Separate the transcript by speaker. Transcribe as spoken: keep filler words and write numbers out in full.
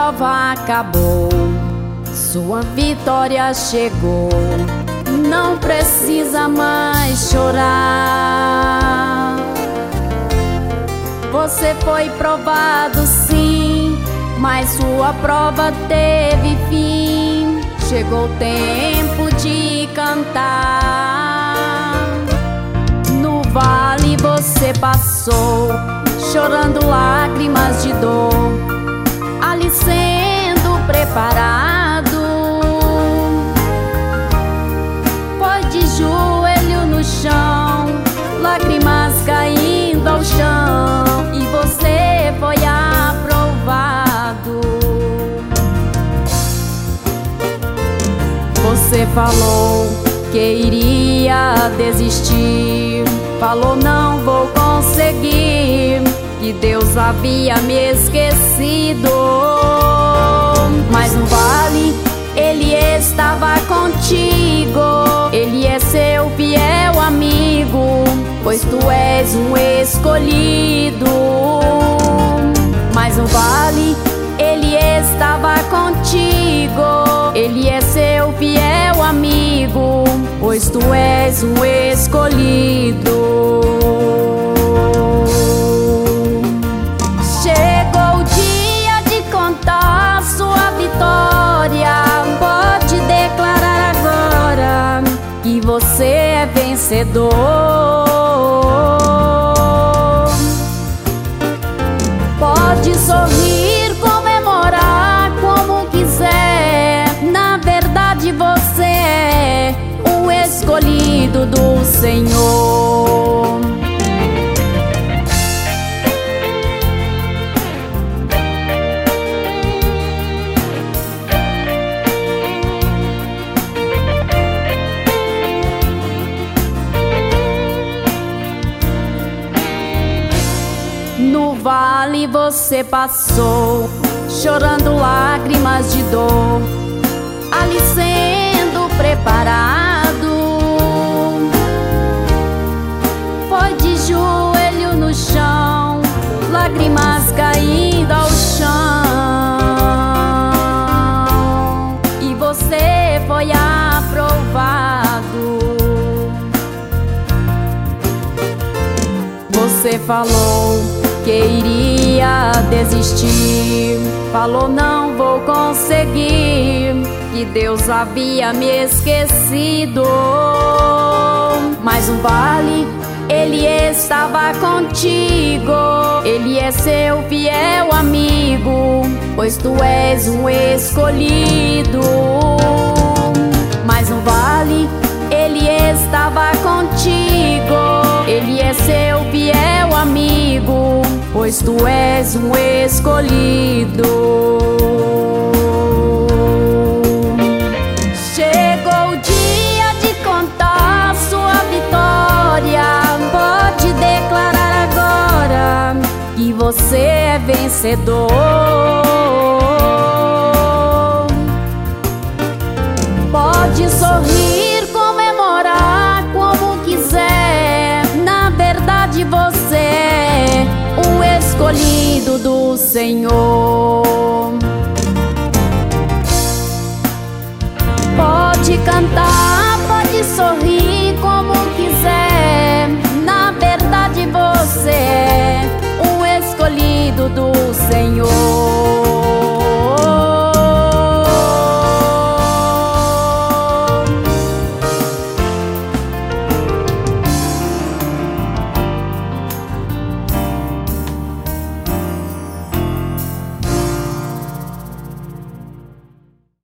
Speaker 1: prova acabou, sua vitória chegou. Não precisa mais chorar. Você foi provado sim, mas sua prova teve fim. Chegou o tempo de cantar. No vale você passou, chorando lágrimas de dor, ali sendo preparado. Foi de joelho no chão, lágrimas caindo ao chão, e você foi aprovado. Você falou que iria desistir, falou não vou conseguir, que Deus havia me esquecido. Mas no vale Ele estava contigo, Ele é seu fiel amigo, pois tu és um escolhido. Mas no vale Ele estava contigo, Ele é seu fiel amigo, pois tu és um escolhido. Chegou o dia de contar sua vitória. Pode declarar agora que você é vencedor. Pode sorrir, comemorar como quiser. Na verdade você é o escolhido do Senhor. No vale você passou, chorando lágrimas de dor, ali sendo preparado. Foi de joelho no chão, lágrimas caindo ao chão, e você foi aprovado. Você falou que iria desistir, falou não vou conseguir, que Deus havia me esquecido. Mas no vale Ele estava contigo, Ele é seu fiel amigo, pois tu és um escolhido. Mas no vale Ele estava contigo, Ele é seu fiel amigo, pois tu és um escolhido. Chegou o dia de contar sua vitória. Pode declarar agora que você é vencedor. Pode sorrir, comemorar como quiser. Na verdade você é o escolhido do Senhor. Pode cantar